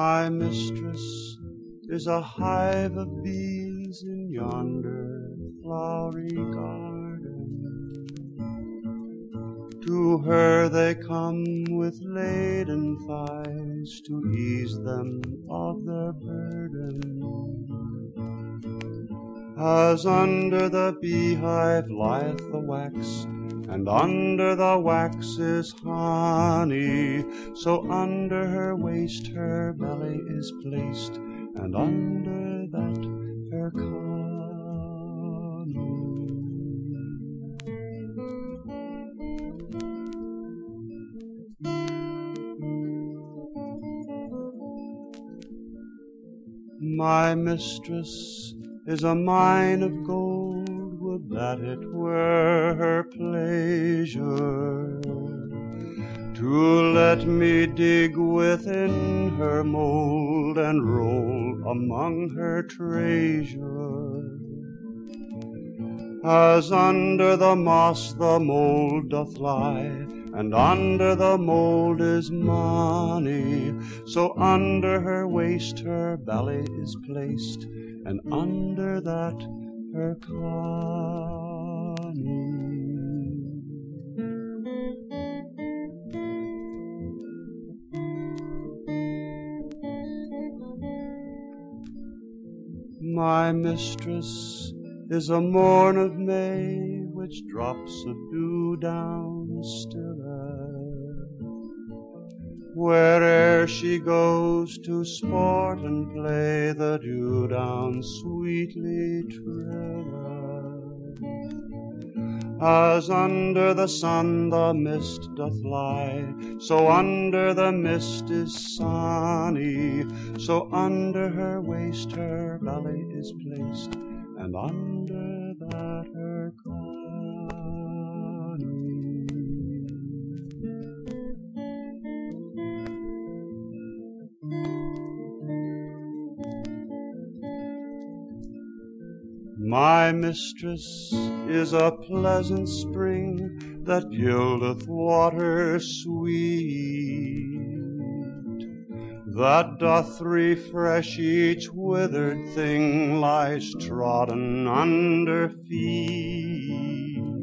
My mistress is a hive of bees in yonder flowery garden. To her they come with laden thighs to ease them of their burden. As under the beehive lieth the wax, and under the wax is honey, so under her waist her belly is placed, and under that her coney. My mistress is a mine of gold, would that it were her pleasure to let me dig within her mold and roll among her treasure. As under the moss the mold doth lie, and under the mold is money, so under her waist her belly is placed, and under that her coney. My mistress is a morn of May, which drops of dew down stiller, where'er she goes to sport and play, the dew down sweetly triller. As under the sun the mist doth lie, so under the mist is sunny, so under her waist her belly is placed, and under that her coney. My mistress is a pleasant spring that yieldeth water sweet, that doth refresh each withered thing lies trodden under feet.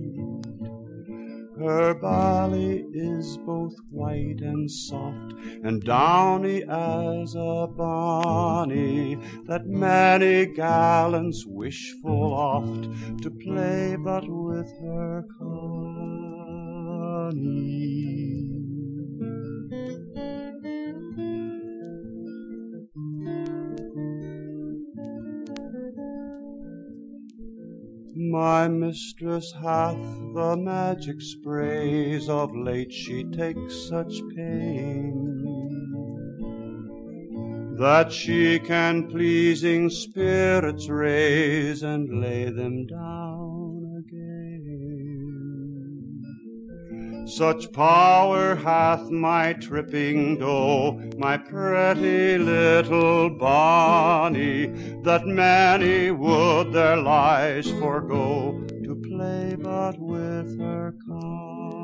Her belly is both white and soft, and downy as a bonny, that many gallants wish full oft to play but with her coney. My mistress hath the magic sprays, of late she takes such pain, that she can pleasing spirits raise, and lay them down again. Such power hath my tripping doe, my pretty little bonny, that many would their lives forego to play but with her coney.